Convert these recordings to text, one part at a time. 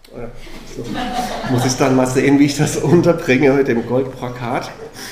So, muss ich dann mal sehen, wie ich das unterbringe mit dem Goldbrokat.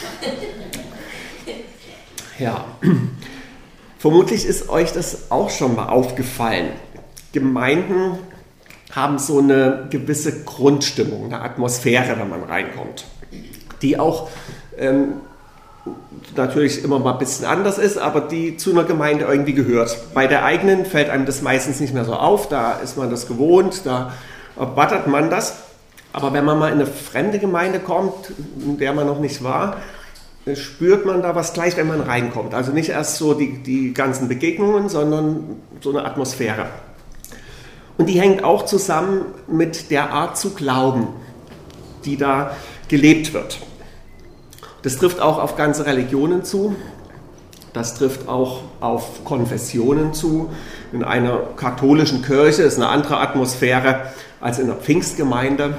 Ja, vermutlich ist euch das auch schon mal aufgefallen. Gemeinden haben so eine gewisse Grundstimmung, eine Atmosphäre, wenn man reinkommt, die auch natürlich immer mal ein bisschen anders ist, aber die zu einer Gemeinde irgendwie gehört. Bei der eigenen fällt einem das meistens nicht mehr so auf, da ist man das gewohnt, da erwartet man das. Aber wenn man mal in eine fremde Gemeinde kommt, in der man noch nicht war, spürt man da was gleich, wenn man reinkommt. Also nicht erst so die ganzen Begegnungen, sondern so eine Atmosphäre. Und die hängt auch zusammen mit der Art zu glauben, die da gelebt wird. Das trifft auch auf ganze Religionen zu, das trifft auch auf Konfessionen zu. In einer katholischen Kirche ist eine andere Atmosphäre als in einer Pfingstgemeinde.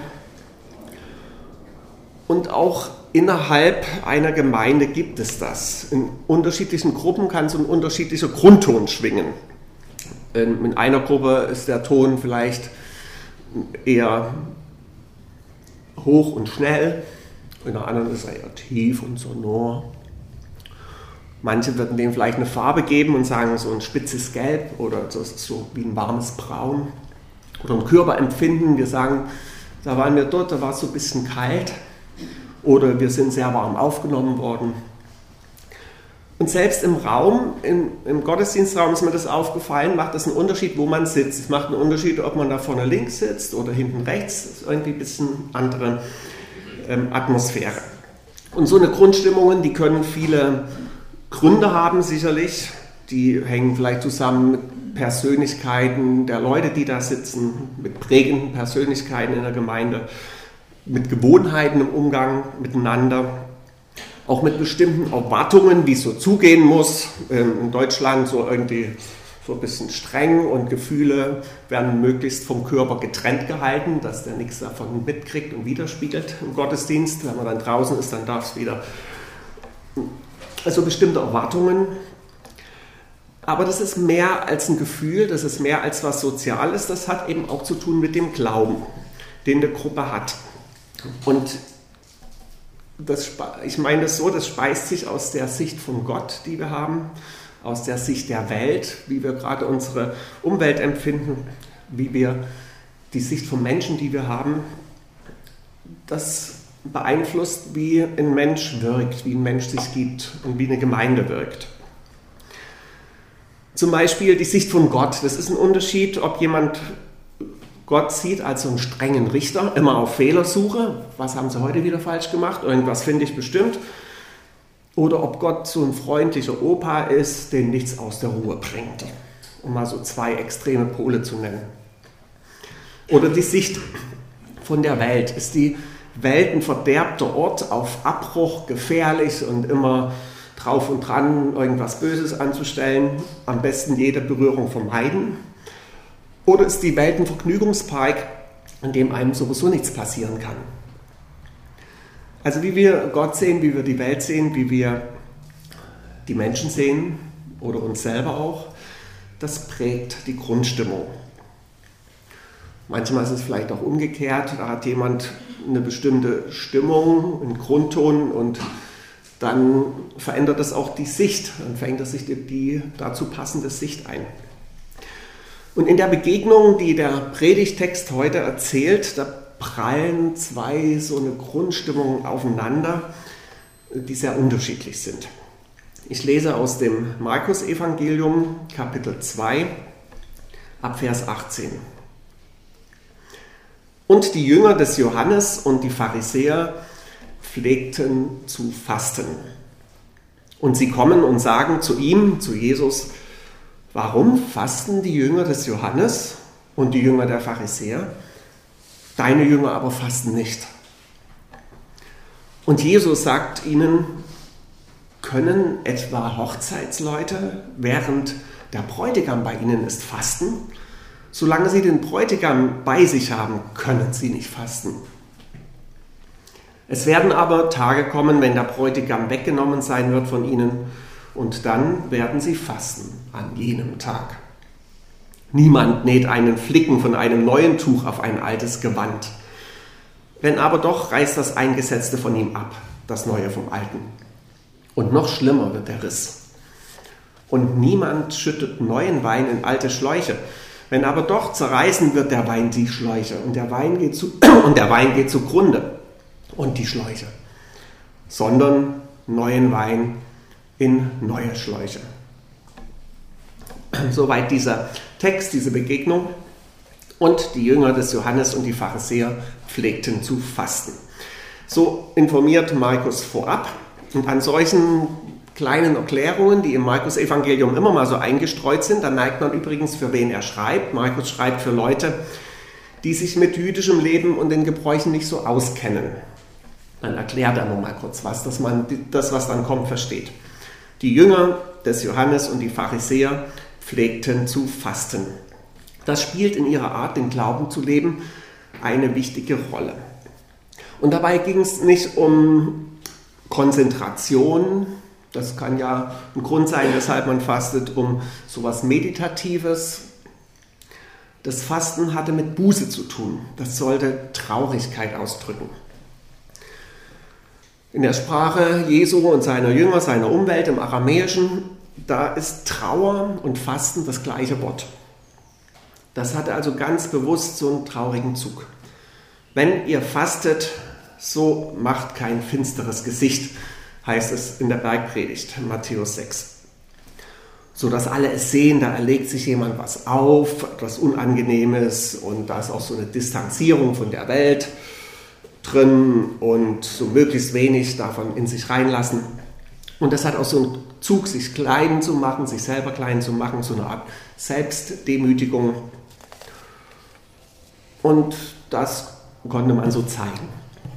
Und auch innerhalb einer Gemeinde gibt es das. In unterschiedlichen Gruppen kann so ein unterschiedlicher Grundton schwingen. In einer Gruppe ist der Ton vielleicht eher hoch und schnell, in der anderen ist er eher tief und sonor. Manche würden dem vielleicht eine Farbe geben und sagen, so ein spitzes Gelb oder so wie ein warmes Braun. Oder ein Körperempfinden, wir sagen, da waren wir dort, da war es so ein bisschen kalt. Oder wir sind sehr warm aufgenommen worden. Und selbst im Raum, im Gottesdienstraum ist mir das aufgefallen, macht das einen Unterschied, wo man sitzt. Es macht einen Unterschied, ob man da vorne links sitzt oder hinten rechts. Das ist irgendwie ein bisschen andere Atmosphäre. Und so eine Grundstimmungen, die können viele Gründe haben sicherlich. Die hängen vielleicht zusammen mit Persönlichkeiten der Leute, die da sitzen, mit prägenden Persönlichkeiten in der Gemeinde, mit Gewohnheiten im Umgang miteinander. Auch mit bestimmten Erwartungen, wie es so zugehen muss. In Deutschland so irgendwie so ein bisschen streng und Gefühle werden möglichst vom Körper getrennt gehalten, dass der nichts davon mitkriegt und widerspiegelt im Gottesdienst. Wenn man dann draußen ist, dann darf es wieder. Also bestimmte Erwartungen. Aber das ist mehr als ein Gefühl, das ist mehr als was Soziales. Das hat eben auch zu tun mit dem Glauben, den eine Gruppe hat. Und ich meine das so, das speist sich aus der Sicht von Gott, die wir haben, aus der Sicht der Welt, wie wir gerade unsere Umwelt empfinden, wie wir die Sicht von Menschen, die wir haben. Das beeinflusst, wie ein Mensch wirkt, wie ein Mensch sich gibt und wie eine Gemeinde wirkt. Zum Beispiel die Sicht von Gott. Das ist ein Unterschied, ob jemand Gott sieht als so einen strengen Richter, immer auf Fehlersuche. Was haben sie heute wieder falsch gemacht? Irgendwas finde ich bestimmt. Oder ob Gott so ein freundlicher Opa ist, den nichts aus der Ruhe bringt. Um mal so zwei extreme Pole zu nennen. Oder die Sicht von der Welt. Ist die Welt ein verderbter Ort, auf Abbruch, gefährlich und immer drauf und dran, irgendwas Böses anzustellen? Am besten jede Berührung vermeiden. Oder ist die Welt ein Vergnügungspark, in dem einem sowieso nichts passieren kann? Also wie wir Gott sehen, wie wir die Welt sehen, wie wir die Menschen sehen oder uns selber auch, das prägt die Grundstimmung. Manchmal ist es vielleicht auch umgekehrt, da hat jemand eine bestimmte Stimmung, einen Grundton und dann verändert es auch die Sicht, dann fängt er sich die dazu passende Sicht ein. Und in der Begegnung, die der Predigtext heute erzählt, da prallen zwei so eine Grundstimmungen aufeinander, die sehr unterschiedlich sind. Ich lese aus dem Markus-Evangelium, Kapitel 2, ab Vers 18. Und die Jünger des Johannes und die Pharisäer pflegten zu fasten. Und sie kommen und sagen zu ihm, zu Jesus: Warum fasten die Jünger des Johannes und die Jünger der Pharisäer? Deine Jünger aber fasten nicht. Und Jesus sagt ihnen: Können etwa Hochzeitsleute, während der Bräutigam bei ihnen ist, fasten? Solange sie den Bräutigam bei sich haben, können sie nicht fasten. Es werden aber Tage kommen, wenn der Bräutigam weggenommen sein wird von ihnen, und dann werden sie fasten an jenem Tag. Niemand näht einen Flicken von einem neuen Tuch auf ein altes Gewand. Wenn aber doch, reißt das Eingesetzte von ihm ab, das Neue vom Alten. Und noch schlimmer wird der Riss. Und niemand schüttet neuen Wein in alte Schläuche. Wenn aber doch, zerreißen wird der Wein die Schläuche und der Wein geht zugrunde und die Schläuche, sondern neuen Wein in neue Schläuche. Soweit dieser Text, diese Begegnung. Und die Jünger des Johannes und die Pharisäer pflegten zu fasten. So informiert Markus vorab. Und an solchen kleinen Erklärungen, die im Markus-Evangelium immer mal so eingestreut sind, da merkt man übrigens, für wen er schreibt. Markus schreibt für Leute, die sich mit jüdischem Leben und den Gebräuchen nicht so auskennen. Dann erklärt er nur mal kurz was, dass man das, was dann kommt, versteht. Die Jünger des Johannes und die Pharisäer pflegten zu fasten. Das spielt in ihrer Art, den Glauben zu leben, eine wichtige Rolle. Und dabei ging es nicht um Konzentration, das kann ja ein Grund sein, weshalb man fastet, um sowas Meditatives. Das Fasten hatte mit Buße zu tun, das sollte Traurigkeit ausdrücken. In der Sprache Jesu und seiner Jünger, seiner Umwelt im Aramäischen, da ist Trauer und Fasten das gleiche Wort. Das hatte also ganz bewusst so einen traurigen Zug. Wenn ihr fastet, so macht kein finsteres Gesicht, heißt es in der Bergpredigt, Matthäus 6. So dass alle es sehen, da erlegt sich jemand was auf, etwas Unangenehmes und da ist auch so eine Distanzierung von der Welt drin und so möglichst wenig davon in sich reinlassen. Und das hat auch so einen Zug, sich klein zu machen, sich selber klein zu machen, so eine Art Selbstdemütigung. Und das konnte man so zeigen.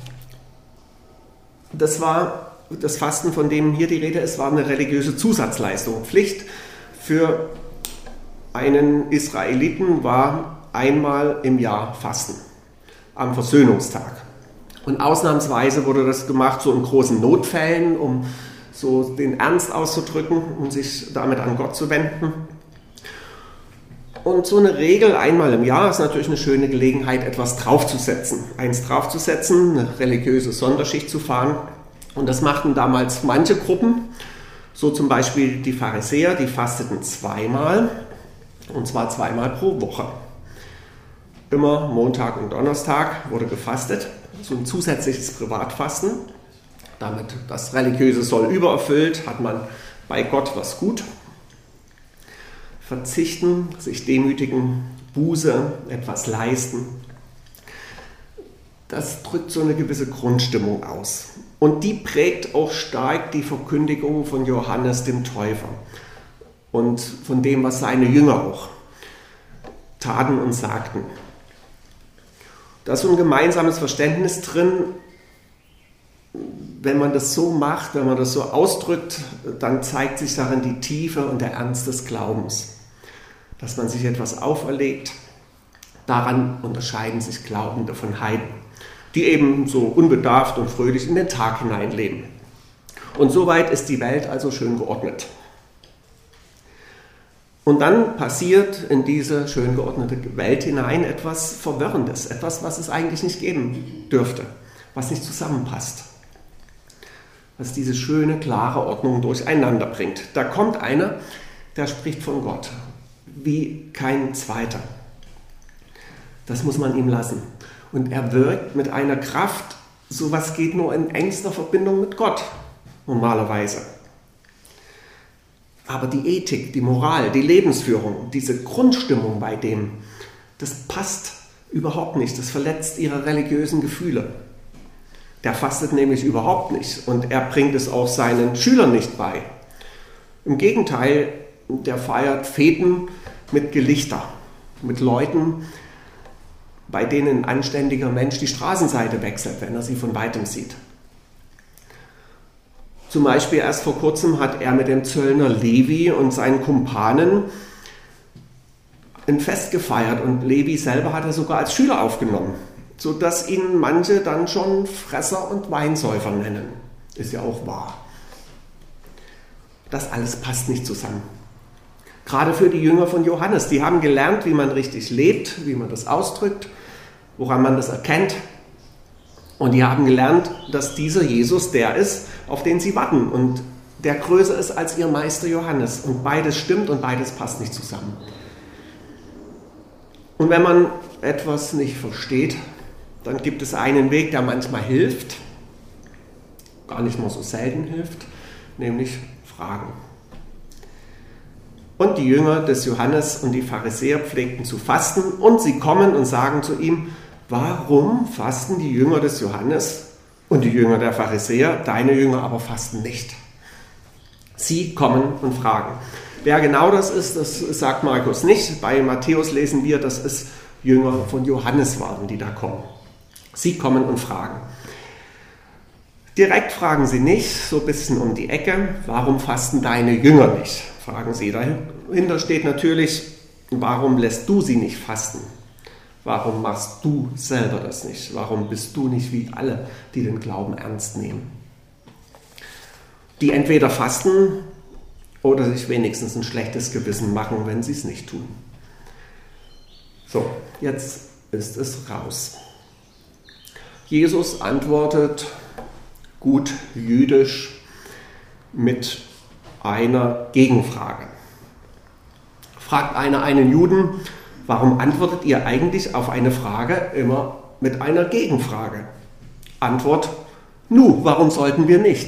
Das war das Fasten, von dem hier die Rede ist, war eine religiöse Zusatzleistung. Pflicht für einen Israeliten war einmal im Jahr Fasten, am Versöhnungstag. Und ausnahmsweise wurde das gemacht, so in großen Notfällen, um so den Ernst auszudrücken und sich damit an Gott zu wenden. Und so eine Regel einmal im Jahr ist natürlich eine schöne Gelegenheit, etwas draufzusetzen. Eins draufzusetzen, eine religiöse Sonderschicht zu fahren. Und das machten damals manche Gruppen, so zum Beispiel die Pharisäer, die fasteten zweimal, und zwar zweimal pro Woche. Immer Montag und Donnerstag wurde gefastet, so ein zusätzliches Privatfasten. Damit das religiöse Soll übererfüllt, hat man bei Gott was gut. Verzichten, sich demütigen, Buße, etwas leisten. Das drückt so eine gewisse Grundstimmung aus. Und die prägt auch stark die Verkündigung von Johannes dem Täufer und von dem, was seine Jünger auch taten und sagten. Da ist so ein gemeinsames Verständnis drin. Wenn man das so macht, wenn man das so ausdrückt, dann zeigt sich darin die Tiefe und der Ernst des Glaubens. Dass man sich etwas auferlegt, daran unterscheiden sich Glaubende von Heiden, die eben so unbedarft und fröhlich in den Tag hineinleben. Und soweit ist die Welt also schön geordnet. Und dann passiert in diese schön geordnete Welt hinein etwas Verwirrendes, etwas, was es eigentlich nicht geben dürfte, was nicht zusammenpasst, was diese schöne, klare Ordnung durcheinander bringt. Da kommt einer, der spricht von Gott wie kein zweiter. Das muss man ihm lassen. Und er wirkt mit einer Kraft, sowas geht nur in engster Verbindung mit Gott, normalerweise. Aber die Ethik, die Moral, die Lebensführung, diese Grundstimmung bei dem, das passt überhaupt nicht. Das verletzt ihre religiösen Gefühle. Der fastet nämlich überhaupt nicht und er bringt es auch seinen Schülern nicht bei. Im Gegenteil, der feiert Feten mit Gelichter, mit Leuten, bei denen ein anständiger Mensch die Straßenseite wechselt, wenn er sie von weitem sieht. Zum Beispiel erst vor kurzem hat er mit dem Zöllner Levi und seinen Kumpanen ein Fest gefeiert und Levi selber hat er sogar als Schüler aufgenommen, sodass ihn manche dann schon Fresser und Weinsäufer nennen. Ist ja auch wahr. Das alles passt nicht zusammen. Gerade für die Jünger von Johannes, die haben gelernt, wie man richtig lebt, wie man das ausdrückt, woran man das erkennt. Und die haben gelernt, dass dieser Jesus der ist, auf den sie warten und der größer ist als ihr Meister Johannes. Und beides stimmt und beides passt nicht zusammen. Und wenn man etwas nicht versteht, dann gibt es einen Weg, der manchmal hilft, gar nicht mal so selten hilft, nämlich Fragen. Und die Jünger des Johannes und die Pharisäer pflegten zu fasten und sie kommen und sagen zu ihm: Warum fasten die Jünger des Johannes und die Jünger der Pharisäer, deine Jünger aber fasten nicht? Sie kommen und fragen. Wer genau das ist, das sagt Markus nicht. Bei Matthäus lesen wir, dass es Jünger von Johannes waren, die da kommen. Sie kommen und fragen. Direkt fragen sie nicht, so ein bisschen um die Ecke: Warum fasten deine Jünger nicht? Fragen sie. Dahinter steht natürlich: Warum lässt du sie nicht fasten? Warum machst du selber das nicht? Warum bist du nicht wie alle, die den Glauben ernst nehmen? Die entweder fasten oder sich wenigstens ein schlechtes Gewissen machen, wenn sie es nicht tun. So, jetzt ist es raus. Jesus antwortet gut jüdisch mit einer Gegenfrage. Fragt einer einen Juden: Warum antwortet ihr eigentlich auf eine Frage immer mit einer Gegenfrage? Antwort: warum sollten wir nicht?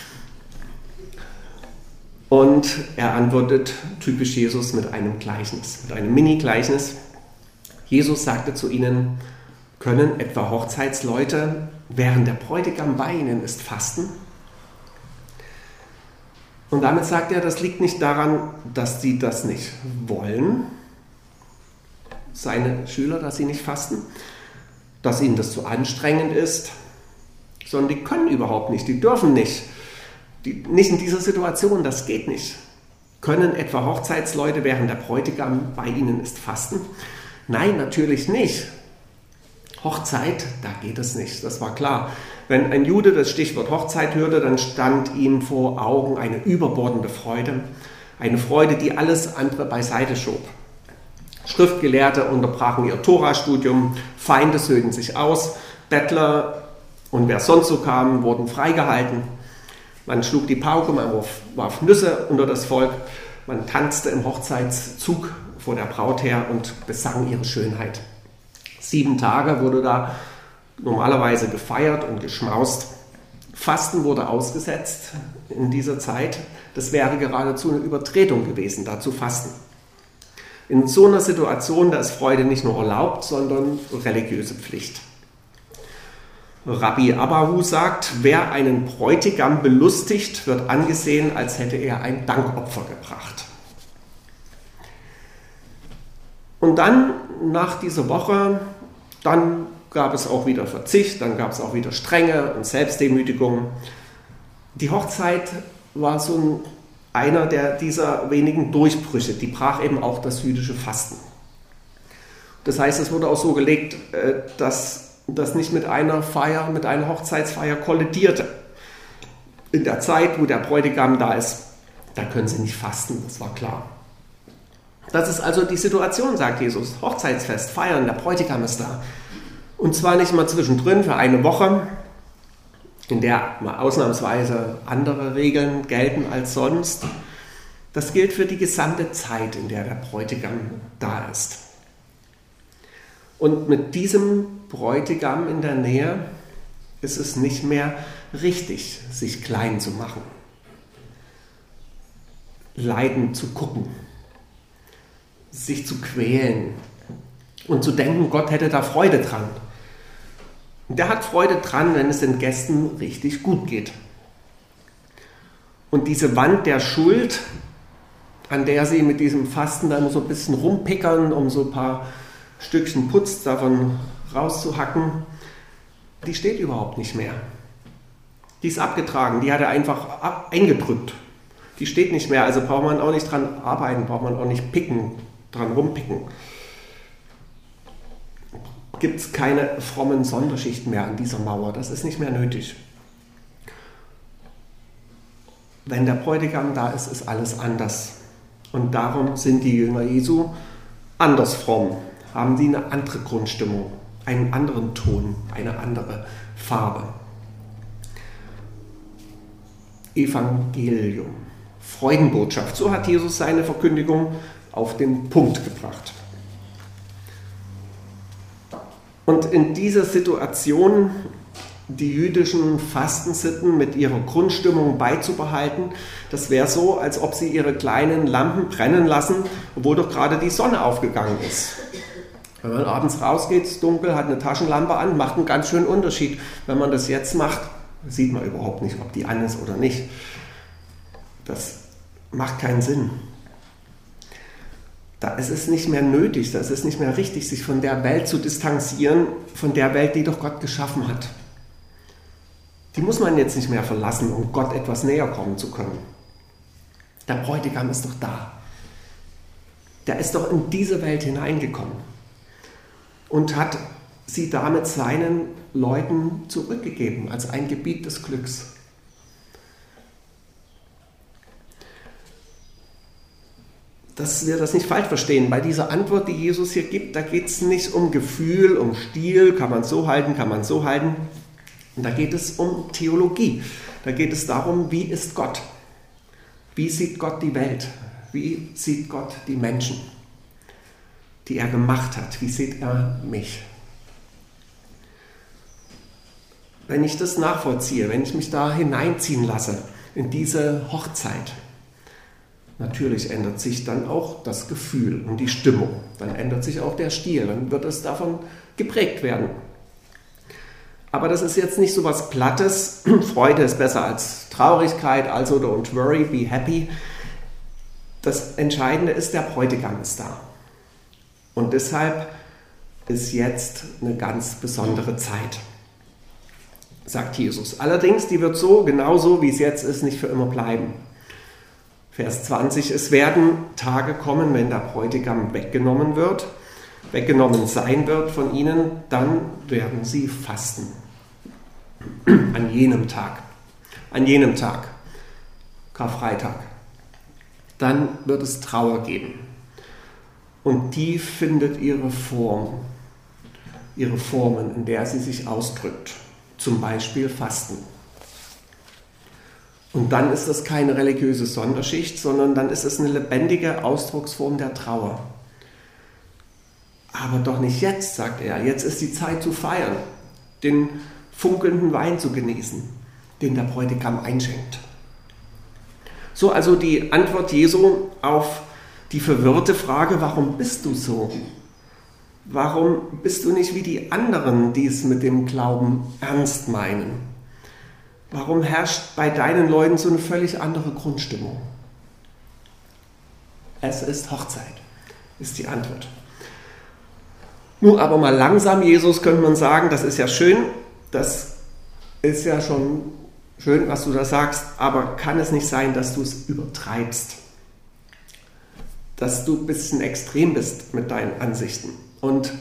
Und er antwortet typisch Jesus mit einem Gleichnis, mit einem Mini-Gleichnis. Jesus sagte zu ihnen: Können etwa Hochzeitsleute, während der Bräutigam bei ihnen ist, fasten? Und damit sagt er, das liegt nicht daran, dass sie das nicht wollen, seine Schüler, dass sie nicht fasten, dass ihnen das zu anstrengend ist, sondern die können überhaupt nicht, die dürfen nicht. Nicht in dieser Situation, das geht nicht. Können etwa Hochzeitsleute, während der Bräutigam bei ihnen ist, fasten? Nein, natürlich nicht. Hochzeit, da geht es nicht, das war klar. Wenn ein Jude das Stichwort Hochzeit hörte, dann stand ihm vor Augen eine überbordende Freude, eine Freude, die alles andere beiseite schob. Schriftgelehrte unterbrachen ihr Torastudium, Feinde söhnten sich aus, Bettler und wer sonst so kam, wurden freigehalten. Man schlug die Pauke, man warf Nüsse unter das Volk, man tanzte im Hochzeitszug vor der Braut her und besang ihre Schönheit. 7 Tage wurde da normalerweise gefeiert und geschmaust. Fasten wurde ausgesetzt in dieser Zeit. Das wäre geradezu eine Übertretung gewesen, da zu fasten. In so einer Situation, da ist Freude nicht nur erlaubt, sondern religiöse Pflicht. Rabbi Abahu sagt, wer einen Bräutigam belustigt, wird angesehen, als hätte er ein Dankopfer gebracht. Und dann, nach dieser Woche, dann gab es auch wieder Verzicht, dann gab es auch wieder Strenge und Selbstdemütigung. Die Hochzeit war so einer dieser wenigen Durchbrüche, die brach eben auch das jüdische Fasten. Das heißt, es wurde auch so gelegt, dass das nicht mit einer Feier, mit einer Hochzeitsfeier kollidierte. In der Zeit, wo der Bräutigam da ist, da können sie nicht fasten, das war klar. Das ist also die Situation, sagt Jesus. Hochzeitsfest, feiern, der Bräutigam ist da. Und zwar nicht mal zwischendrin für eine Woche, in der mal ausnahmsweise andere Regeln gelten als sonst. Das gilt für die gesamte Zeit, in der der Bräutigam da ist. Und mit diesem Bräutigam in der Nähe ist es nicht mehr richtig, sich klein zu machen, leiden zu gucken, sich zu quälen und zu denken, Gott hätte da Freude dran. Und der hat Freude dran, wenn es den Gästen richtig gut geht. Und diese Wand der Schuld, an der sie mit diesem Fasten dann so ein bisschen rumpickern, um so ein paar Stückchen Putz davon rauszuhacken, die steht überhaupt nicht mehr. Die ist abgetragen, die hat er einfach eingedrückt. Die steht nicht mehr, also braucht man auch nicht dran arbeiten, braucht man auch nicht dran rumpicken. Gibt es keine frommen Sonderschichten mehr an dieser Mauer, das ist nicht mehr nötig. Wenn der Bräutigam da ist, ist alles anders. Und darum sind die Jünger Jesu anders fromm, haben die eine andere Grundstimmung, einen anderen Ton, eine andere Farbe. Evangelium, Freudenbotschaft, so hat Jesus seine Verkündigung auf den Punkt gebracht. Und in dieser Situation die jüdischen Fastensitten mit ihrer Grundstimmung beizubehalten, das wäre so, als ob sie ihre kleinen Lampen brennen lassen, obwohl doch gerade die Sonne aufgegangen ist. Wenn man abends rausgeht, es ist dunkel, hat eine Taschenlampe an, macht einen ganz schönen Unterschied. Wenn man das jetzt macht, sieht man überhaupt nicht, ob die an ist oder nicht. Das macht keinen Sinn. Da ist es nicht mehr nötig, da ist es nicht mehr richtig, sich von der Welt zu distanzieren, von der Welt, die doch Gott geschaffen hat. Die muss man jetzt nicht mehr verlassen, um Gott etwas näher kommen zu können. Der Bräutigam ist doch da. Der ist doch in diese Welt hineingekommen und hat sie damit seinen Leuten zurückgegeben als ein Gebiet des Glücks. Dass wir das nicht falsch verstehen. Bei dieser Antwort, die Jesus hier gibt, da geht es nicht um Gefühl, um Stil, kann man so halten, kann man so halten. Und da geht es um Theologie. Da geht es darum, wie ist Gott? Wie sieht Gott die Welt? Wie sieht Gott die Menschen, die er gemacht hat? Wie sieht er mich? Wenn ich das nachvollziehe, wenn ich mich da hineinziehen lasse in diese Hochzeit, natürlich ändert sich dann auch das Gefühl und die Stimmung. Dann ändert sich auch der Stil, dann wird es davon geprägt werden. Aber das ist jetzt nicht so was Plattes. Freude ist besser als Traurigkeit, also don't worry, be happy. Das Entscheidende ist, der Bräutigam ist da. Und deshalb ist jetzt eine ganz besondere Zeit, sagt Jesus. Allerdings, die wird so, genauso wie es jetzt ist, nicht für immer bleiben. Vers 20, es werden Tage kommen, wenn der Bräutigam weggenommen sein wird von ihnen, dann werden sie fasten. An jenem Tag, Karfreitag. Dann wird es Trauer geben. Und die findet ihre Formen, in der sie sich ausdrückt. Zum Beispiel Fasten. Und dann ist das keine religiöse Sonderschicht, sondern dann ist es eine lebendige Ausdrucksform der Trauer. Aber doch nicht jetzt, sagt er. Jetzt ist die Zeit zu feiern, den funkelnden Wein zu genießen, den der Bräutigam einschenkt. So also die Antwort Jesu auf die verwirrte Frage, warum bist du so? Warum bist du nicht wie die anderen, die es mit dem Glauben ernst meinen? Warum herrscht bei deinen Leuten so eine völlig andere Grundstimmung? Es ist Hochzeit, ist die Antwort. Nur aber mal langsam, Jesus, könnte man sagen, das ist ja schön, das ist ja schon schön, was du da sagst, aber kann es nicht sein, dass du es übertreibst? Dass du ein bisschen extrem bist mit deinen Ansichten und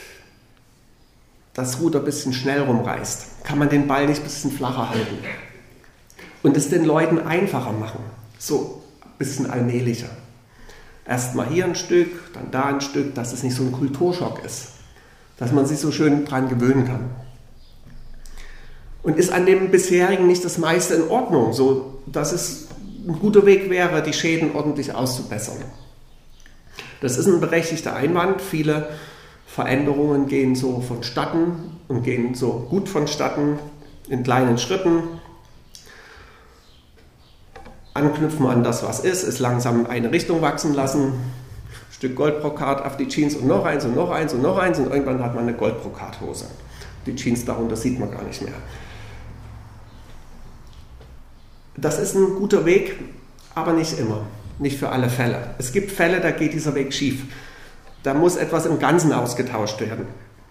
das Ruder ein bisschen schnell rumreißt? Kann man den Ball nicht ein bisschen flacher halten? Und es den Leuten einfacher machen, so ein bisschen allmählicher. Erst mal hier ein Stück, dann da ein Stück, dass es nicht so ein Kulturschock ist, dass man sich so schön dran gewöhnen kann. Und ist an dem bisherigen nicht das meiste in Ordnung, so dass es ein guter Weg wäre, die Schäden ordentlich auszubessern. Das ist ein berechtigter Einwand. Viele Veränderungen gehen so vonstatten und gehen so gut vonstatten in kleinen Schritten. Anknüpfen an das, was ist langsam in eine Richtung wachsen lassen. Ein Stück Goldbrokat auf die Jeans und noch eins und noch eins und noch eins und irgendwann hat man eine Goldbrokathose. Die Jeans darunter sieht man gar nicht mehr. Das ist ein guter Weg, aber nicht immer, nicht für alle Fälle. Es gibt Fälle, da geht dieser Weg schief. Da muss etwas im Ganzen ausgetauscht werden.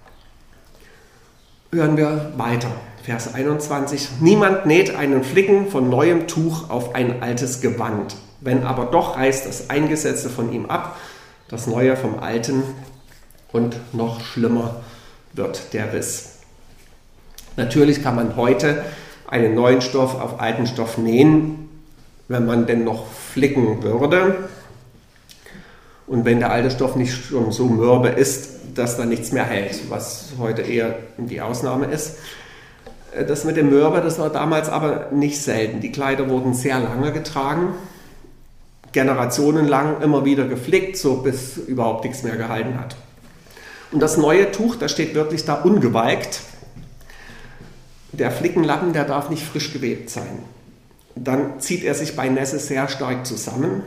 Hören wir weiter. Vers 21. Niemand näht einen Flicken von neuem Tuch auf ein altes Gewand. Wenn aber doch, reißt das Eingesetzte von ihm ab, das Neue vom Alten, und noch schlimmer wird der Riss. Natürlich kann man heute einen neuen Stoff auf alten Stoff nähen, wenn man denn noch flicken würde. Und wenn der alte Stoff nicht schon so mürbe ist, dass da nichts mehr hält, was heute eher die Ausnahme ist. Das mit dem Mürbe, das war damals aber nicht selten. Die Kleider wurden sehr lange getragen, generationenlang immer wieder geflickt, so bis überhaupt nichts mehr gehalten hat. Und das neue Tuch, da steht wirklich da ungewalkt. Der Flickenlappen, der darf nicht frisch gewebt sein. Dann zieht er sich bei Nässe sehr stark zusammen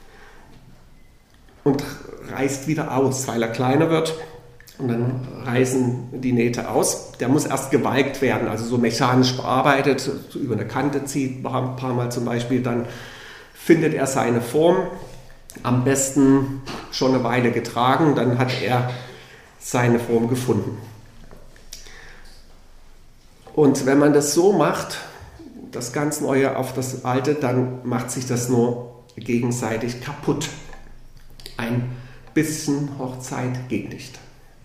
und reißt wieder aus, weil er kleiner wird. Und dann reißen die Nähte aus. Der muss erst gewalkt werden, also so mechanisch bearbeitet, so über eine Kante zieht, ein paar Mal zum Beispiel. Dann findet er seine Form, am besten schon eine Weile getragen, dann hat er seine Form gefunden. Und wenn man das so macht, das ganz Neue auf das Alte, dann macht sich das nur gegenseitig kaputt. Ein bisschen Hochzeit geht nicht.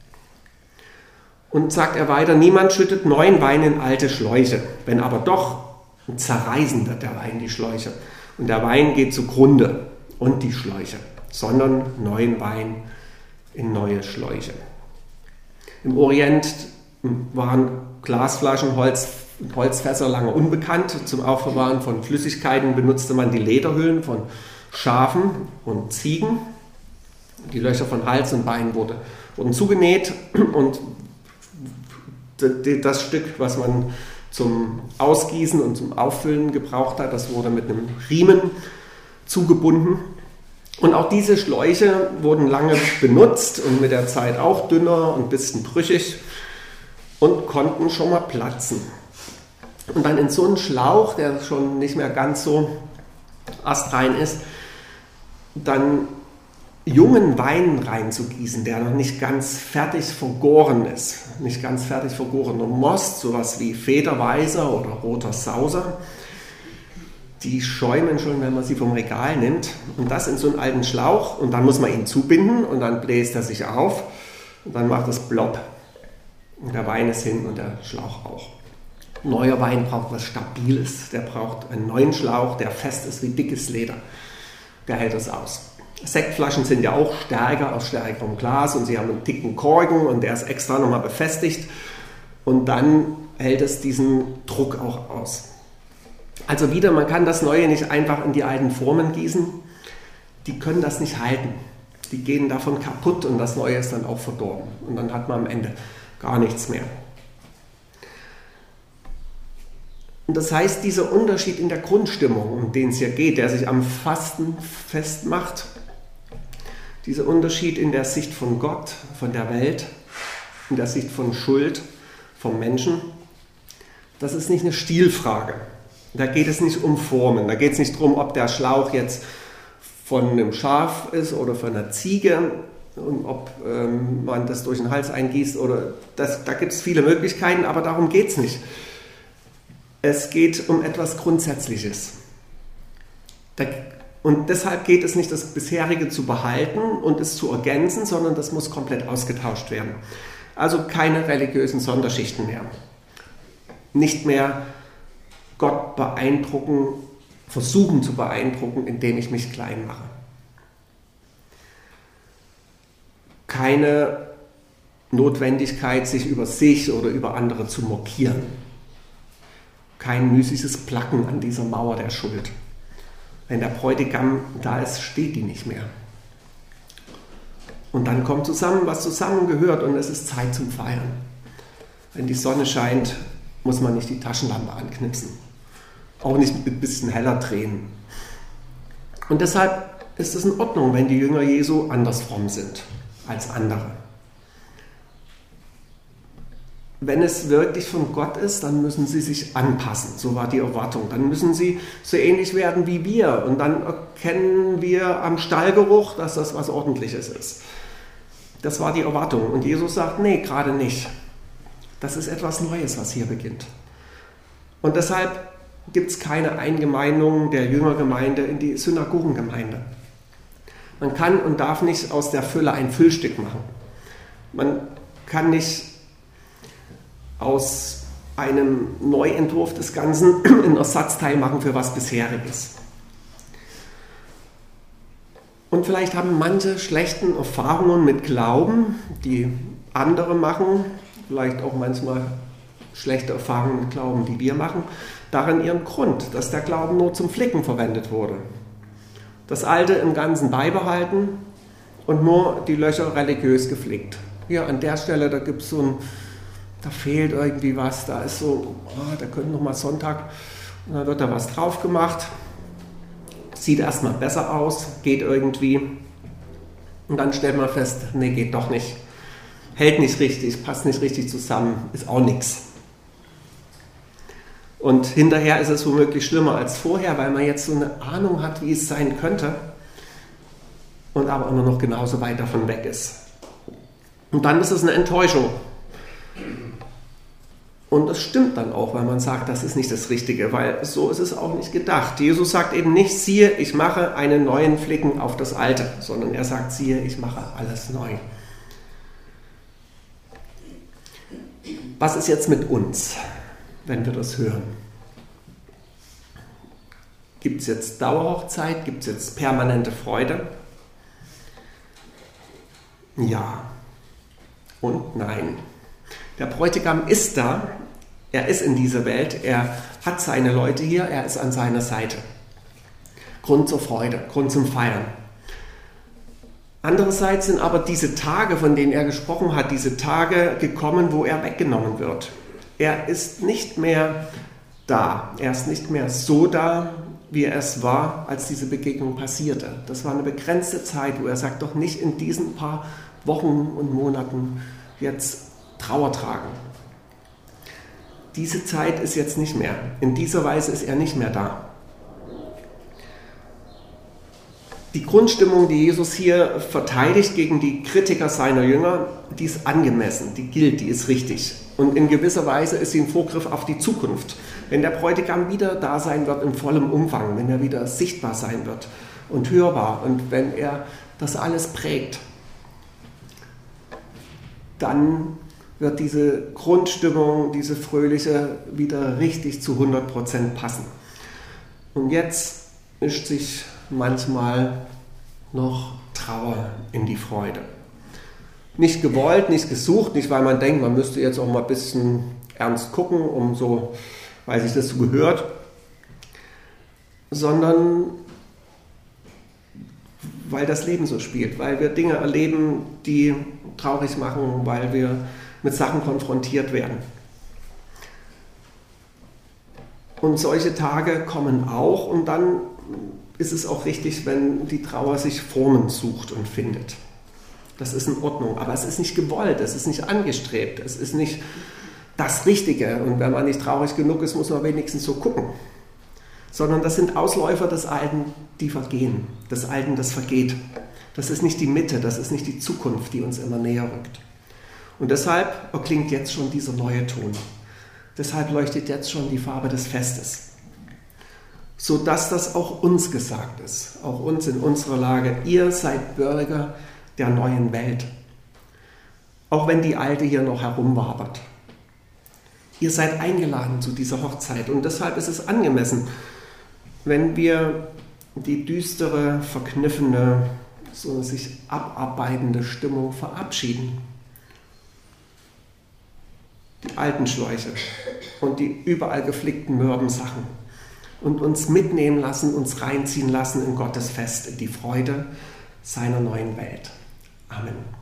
Und sagt er weiter, niemand schüttet neuen Wein in alte Schläuche, wenn aber doch, zerreißen wird der Wein die Schläuche. Und der Wein geht zugrunde und die Schläuche, sondern neuen Wein in neue Schläuche. Im Orient waren Glasflaschen, Holzfässer lange unbekannt. Zum Aufbewahren von Flüssigkeiten benutzte man die Lederhüllen von Schafen und Ziegen. Die Löcher von Hals und Bein wurden zugenäht und das Stück, was man zum Ausgießen und zum Auffüllen gebraucht hat, das wurde mit einem Riemen zugebunden. Und auch diese Schläuche wurden lange benutzt und mit der Zeit auch dünner und ein bisschen brüchig und konnten schon mal platzen. Und dann in so einen Schlauch, der schon nicht mehr ganz so astrein ist, dann jungen Wein reinzugießen, der noch nicht ganz fertig vergoren ist. Nicht ganz fertig vergorener Most, sowas wie Federweißer oder roter Sauser. Die schäumen schon, wenn man sie vom Regal nimmt. Und das in so einen alten Schlauch. Und dann muss man ihn zubinden und dann bläst er sich auf. Und dann macht es Blob. Und der Wein ist hin und der Schlauch auch. Neuer Wein braucht was Stabiles. Der braucht einen neuen Schlauch, der fest ist wie dickes Leder. Der hält das aus. Sektflaschen sind ja auch stärker, aus stärkerem Glas und sie haben einen dicken Korken und der ist extra nochmal befestigt und dann hält es diesen Druck auch aus. Also wieder, man kann das Neue nicht einfach in die alten Formen gießen, die können das nicht halten. Die gehen davon kaputt und das Neue ist dann auch verdorben und dann hat man am Ende gar nichts mehr. Und das heißt, dieser Unterschied in der Grundstimmung, um den es hier geht, der sich am Fasten festmacht, dieser Unterschied in der Sicht von Gott, von der Welt, in der Sicht von Schuld, vom Menschen, das ist nicht eine Stilfrage. Da geht es nicht um Formen. Da geht es nicht darum, ob der Schlauch jetzt von einem Schaf ist oder von einer Ziege und ob man das durch den Hals eingießt. Da gibt es viele Möglichkeiten, aber darum geht es nicht. Es geht um etwas Grundsätzliches. Und deshalb geht es nicht, das bisherige zu behalten und es zu ergänzen, sondern das muss komplett ausgetauscht werden. Also keine religiösen Sonderschichten mehr. Nicht mehr Gott beeindrucken, versuchen zu beeindrucken, indem ich mich klein mache. Keine Notwendigkeit, sich über sich oder über andere zu mokieren. Kein müßiges Placken an dieser Mauer der Schuld. Wenn der Bräutigam da ist, steht die nicht mehr. Und dann kommt zusammen, was zusammengehört und es ist Zeit zum Feiern. Wenn die Sonne scheint, muss man nicht die Taschenlampe anknipsen. Auch nicht mit ein bisschen heller drehen. Und deshalb ist es in Ordnung, wenn die Jünger Jesu anders fromm sind als andere. Wenn es wirklich von Gott ist, dann müssen sie sich anpassen. So war die Erwartung. Dann müssen sie so ähnlich werden wie wir. Und dann erkennen wir am Stallgeruch, dass das was Ordentliches ist. Das war die Erwartung. Und Jesus sagt, nee, gerade nicht. Das ist etwas Neues, was hier beginnt. Und deshalb gibt es keine Eingemeindung der Jüngergemeinde in die Synagogengemeinde. Man kann und darf nicht aus der Fülle ein Füllstück machen. Man kann nicht aus einem Neuentwurf des Ganzen ein Ersatzteil machen für was Bisheriges. Und vielleicht haben manche schlechten Erfahrungen mit Glauben, die andere machen, vielleicht auch manchmal schlechte Erfahrungen mit Glauben, die wir machen, darin ihren Grund, dass der Glauben nur zum Flicken verwendet wurde. Das Alte im Ganzen beibehalten und nur die Löcher religiös geflickt. Hier an der Stelle, da gibt es da fehlt irgendwie was, da ist so, da könnte noch mal Sonntag, und dann wird da was drauf gemacht, sieht erstmal besser aus, geht irgendwie, und dann stellt man fest, nee, geht doch nicht, hält nicht richtig, passt nicht richtig zusammen, ist auch nichts. Und hinterher ist es womöglich schlimmer als vorher, weil man jetzt so eine Ahnung hat, wie es sein könnte und aber immer noch genauso weit davon weg ist. Und dann ist es eine Enttäuschung. Und das stimmt dann auch, weil man sagt, das ist nicht das Richtige, weil so ist es auch nicht gedacht. Jesus sagt eben nicht, siehe, ich mache einen neuen Flicken auf das Alte, sondern er sagt, siehe, ich mache alles neu. Was ist jetzt mit uns, wenn wir das hören? Gibt es jetzt Dauerhochzeit? Gibt es jetzt permanente Freude? Ja und nein. Der Bräutigam ist da, er ist in dieser Welt, er hat seine Leute hier, er ist an seiner Seite. Grund zur Freude, Grund zum Feiern. Andererseits sind aber diese Tage, von denen er gesprochen hat, diese Tage gekommen, wo er weggenommen wird. Er ist nicht mehr da, er ist nicht mehr so da, wie er es war, als diese Begegnung passierte. Das war eine begrenzte Zeit, wo er sagt, doch nicht in diesen paar Wochen und Monaten jetzt Trauer tragen. Diese Zeit ist jetzt nicht mehr. In dieser Weise ist er nicht mehr da. Die Grundstimmung, die Jesus hier verteidigt gegen die Kritiker seiner Jünger, die ist angemessen, die gilt, die ist richtig. Und in gewisser Weise ist sie ein Vorgriff auf die Zukunft. Wenn der Bräutigam wieder da sein wird in vollem Umfang, wenn er wieder sichtbar sein wird und hörbar und wenn er das alles prägt, dann wird diese Grundstimmung, diese fröhliche, wieder richtig zu 100% passen. Und jetzt mischt sich manchmal noch Trauer in die Freude. Nicht gewollt, nicht gesucht, nicht weil man denkt, man müsste jetzt auch mal ein bisschen ernst gucken, um so, weil sich das so gehört, sondern weil das Leben so spielt, weil wir Dinge erleben, die traurig machen, weil wir mit Sachen konfrontiert werden. Und solche Tage kommen auch und dann ist es auch richtig, wenn die Trauer sich Formen sucht und findet. Das ist in Ordnung, aber es ist nicht gewollt, es ist nicht angestrebt, es ist nicht das Richtige. Und wenn man nicht traurig genug ist, muss man wenigstens so gucken. Sondern das sind Ausläufer des Alten, die vergehen. Des Alten, das vergeht. Das ist nicht die Mitte, das ist nicht die Zukunft, die uns immer näher rückt. Und deshalb erklingt jetzt schon dieser neue Ton. Deshalb leuchtet jetzt schon die Farbe des Festes. Sodass das auch uns gesagt ist, auch uns in unserer Lage. Ihr seid Bürger der neuen Welt. Auch wenn die alte hier noch herumwabert. Ihr seid eingeladen zu dieser Hochzeit und deshalb ist es angemessen, wenn wir die düstere, verkniffene, so sich abarbeitende Stimmung verabschieden. Die alten Schläuche und die überall geflickten mürben Sachen und uns mitnehmen lassen, uns reinziehen lassen in Gottes Fest, in die Freude seiner neuen Welt. Amen.